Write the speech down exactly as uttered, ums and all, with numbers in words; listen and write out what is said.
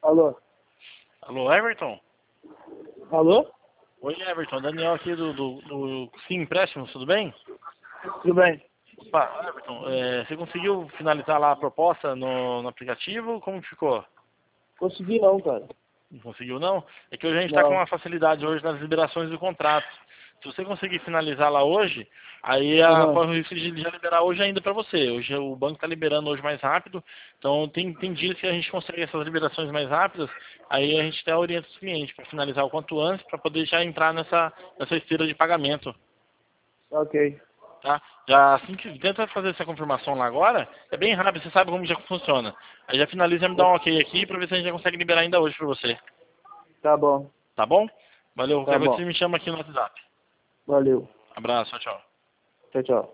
Alô? Alô, Everton? Alô? Oi, Everton. Daniel aqui do, do, do Sim Empréstimos, tudo bem? Tudo bem? Opa, Everton, é, você conseguiu finalizar lá a proposta no, no aplicativo? Como que ficou? Consegui não, cara. Não conseguiu, não? É que hoje a gente está com Não. uma facilidade hoje nas liberações do contrato. Se você conseguir finalizar lá hoje, aí a, Aham. corre o risco de já liberar hoje ainda para você. Hoje o banco está liberando hoje mais rápido, então tem, tem dias que a gente consegue essas liberações mais rápidas, aí a gente até orienta os clientes para finalizar o quanto antes, para poder já entrar nessa, nessa esteira de pagamento. Ok. Tá? Já assim que tenta fazer essa confirmação lá agora, é bem rápido, você sabe como já funciona. Aí já finaliza e me dá um ok aqui para ver se a gente já consegue liberar ainda hoje para você. Tá bom. Tá bom? Valeu, Tá qualquer coisa bom. você me chama aqui no WhatsApp. Valeu. Abraço, tchau, tchau. Tchau, tchau.